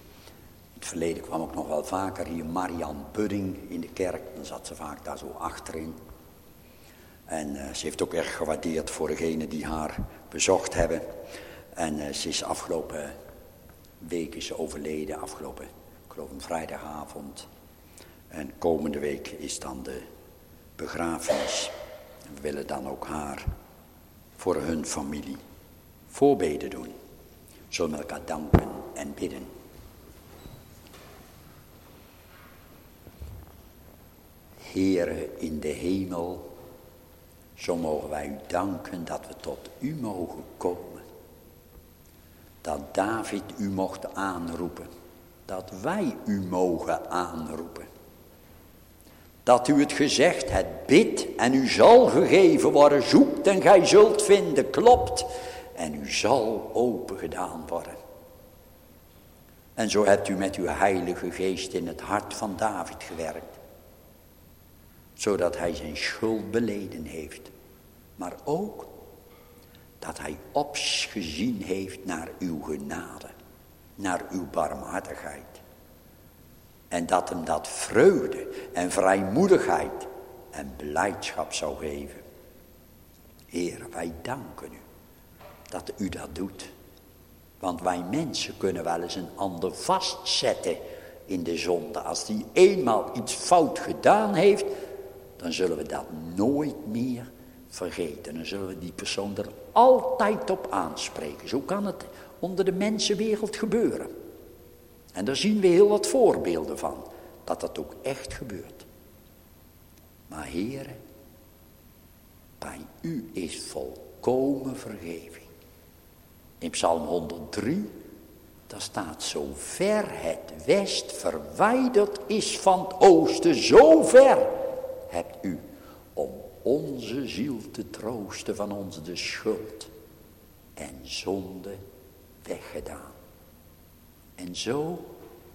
het verleden kwam ook nog wel vaker hier Marian Budding in de kerk. Dan zat ze vaak daar zo achterin. En ze heeft ook erg gewaardeerd voor degenen die haar bezocht hebben. En ze is afgelopen week is ze overleden. Afgelopen, ik geloof een vrijdagavond. En komende week is dan de begrafenis. We willen dan ook haar voor hun familie voorbeden doen. Zullen we elkaar danken en bidden. Heere in de hemel, zo mogen wij u danken dat we tot u mogen komen. Dat David u mocht aanroepen. Dat wij u mogen aanroepen. Dat u het gezegd hebt, bid en u zal gegeven worden, zoekt en gij zult vinden, klopt en u zal open gedaan worden. En zo hebt u met uw heilige geest in het hart van David gewerkt, zodat hij zijn schuld beleden heeft, maar ook dat hij opgezien heeft naar uw genade, naar uw barmhartigheid. En dat hem dat vreugde en vrijmoedigheid en blijdschap zou geven. Heer, wij danken u dat u dat doet. Want wij mensen kunnen wel eens een ander vastzetten in de zonde. Als die eenmaal iets fout gedaan heeft, dan zullen we dat nooit meer vergeten. Dan zullen we die persoon er altijd op aanspreken. Zo kan het onder de mensenwereld gebeuren. En daar zien we heel wat voorbeelden van, dat dat ook echt gebeurt. Maar Heere, bij u is volkomen vergeving. In Psalm 103, daar staat, zo ver het west verwijderd is van het oosten, zo ver hebt u om onze ziel te troosten van ons de schuld en zonde weggedaan. En zo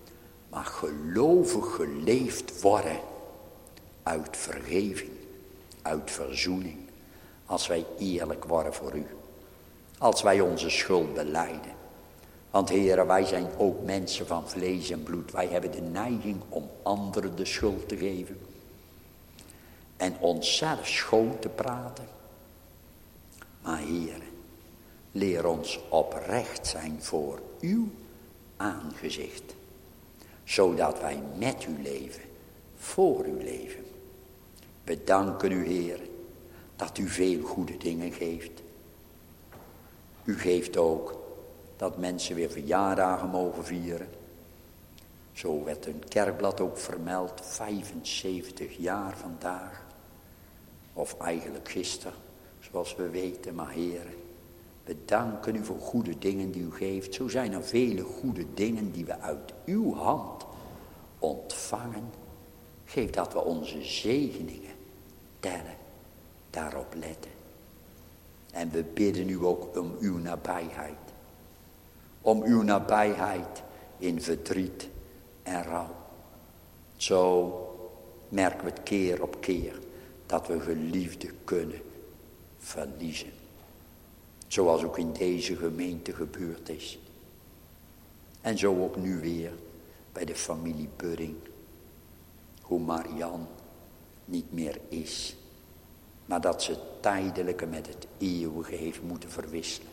maar gelovig geleefd worden uit vergeving, uit verzoening. Als wij eerlijk worden voor u. Als wij onze schuld belijden. Want heren, wij zijn ook mensen van vlees en bloed. Wij hebben de neiging om anderen de schuld te geven. En onszelf schoon te praten. Maar heren, leer ons oprecht zijn voor uw aangezicht. Zodat wij met u leven, voor u leven. We danken u, heren, dat u veel goede dingen geeft. U geeft ook dat mensen weer verjaardagen mogen vieren. Zo werd een kerkblad ook vermeld, 75 jaar vandaag. Of eigenlijk gisteren, zoals we weten, maar heren. We danken u voor goede dingen die u geeft. Zo zijn er vele goede dingen die we uit uw hand ontvangen. Geef dat we onze zegeningen tellen, daarop letten. En we bidden u ook om uw nabijheid. Om uw nabijheid in verdriet en rouw. Zo merken we het keer op keer dat we geliefden kunnen verliezen. Zoals ook in deze gemeente gebeurd is. En zo ook nu weer bij de familie Budding. Hoe Marian niet meer is. Maar dat ze het tijdelijke met het eeuwige heeft moeten verwisselen.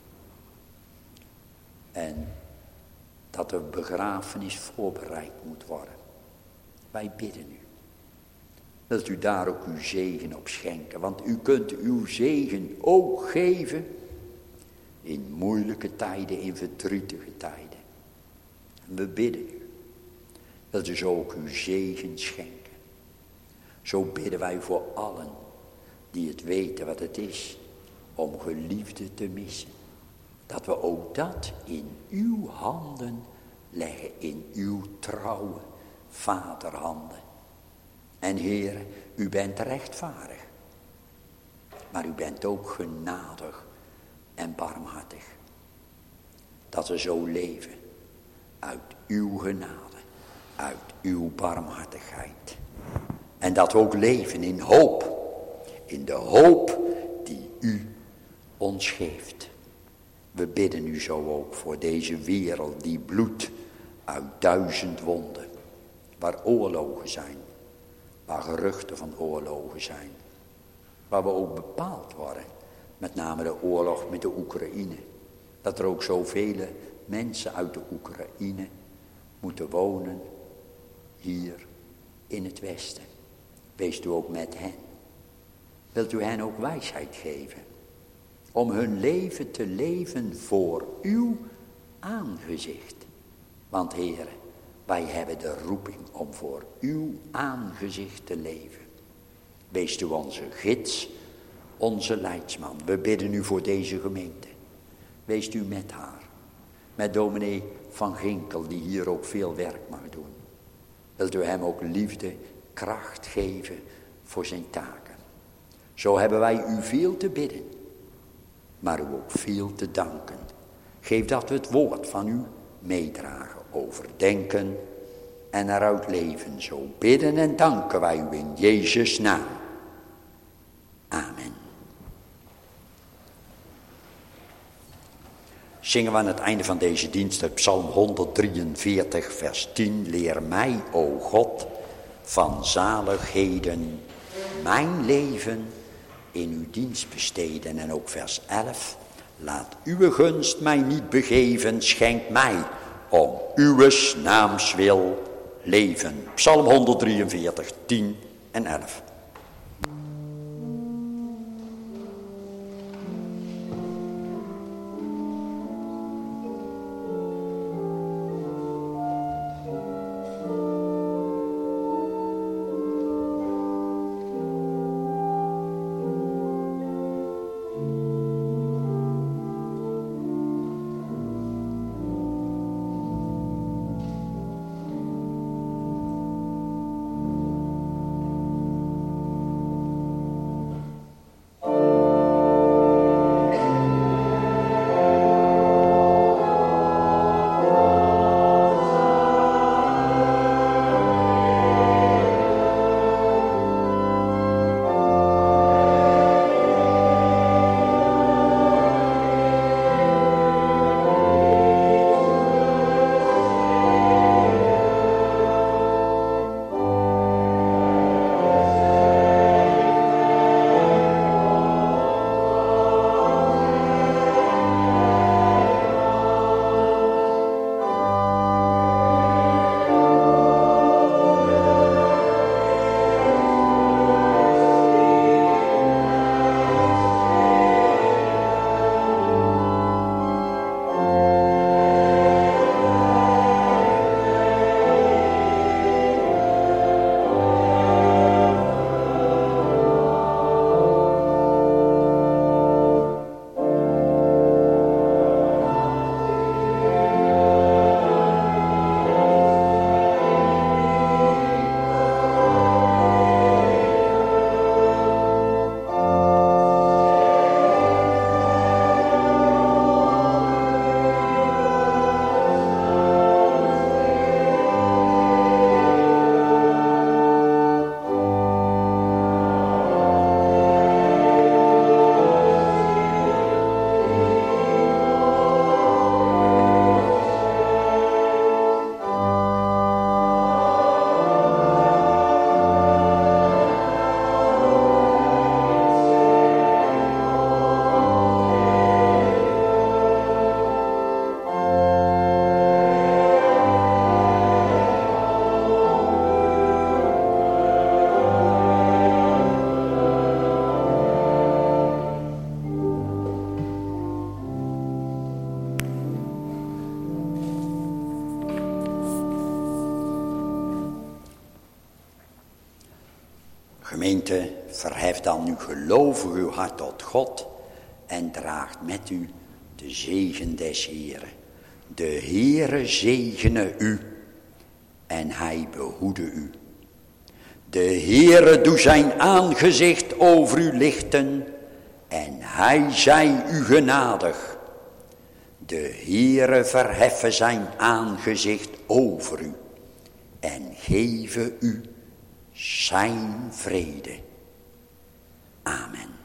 En dat de begrafenis voorbereid moet worden. Wij bidden u. Wilt u daar ook uw zegen op schenken. Want u kunt uw zegen ook geven. In moeilijke tijden, in verdrietige tijden. En we bidden u. Wilt u zo ook uw zegen schenken. Zo bidden wij voor allen die het weten wat het is om geliefden te missen. Dat we ook dat in uw handen leggen, in uw trouwe vaderhanden. En Heer, u bent rechtvaardig, maar u bent ook genadig en barmhartig. Dat we zo leven uit uw genade, uit uw barmhartigheid. En dat we ook leven in hoop, in de hoop die u ons geeft. We bidden u zo ook voor deze wereld die bloedt uit 1000 wonden. Waar oorlogen zijn, waar geruchten van oorlogen zijn. Waar we ook bepaald worden, met name de oorlog met de Oekraïne. Dat er ook zoveel mensen uit de Oekraïne moeten wonen hier in het Westen. Wees u ook met hen. Wilt u hen ook wijsheid geven? Om hun leven te leven voor uw aangezicht. Want Heere, wij hebben de roeping om voor uw aangezicht te leven. Wees u onze gids, onze leidsman. We bidden u voor deze gemeente. Wees u met haar. Met dominee Van Ginkel, die hier ook veel werk mag doen. Wilt u hem ook liefde, kracht geven voor zijn taken. Zo hebben wij u veel te bidden. Maar u ook veel te danken. Geef dat we het woord van u meedragen, overdenken en eruit leven. Zo bidden en danken wij u in Jezus' naam. Amen. Zingen we aan het einde van deze dienst uit Psalm 143 vers 10. Leer mij, o God, van zaligheden mijn leven in uw dienst besteden. En ook vers 11. Laat uw gunst mij niet begeven, schenk mij om uw naams wil leven. Psalm 143, 10 en 11. Gemeente, verhef dan uw gelovig uw hart tot God en draagt met u de zegen des Heeren. De Heere zegene u en hij behoede u. De Heere doe zijn aangezicht over u lichten en hij zij u genadig. De Heere verheffe zijn aangezicht over u en geven u zijn vrede. Amen.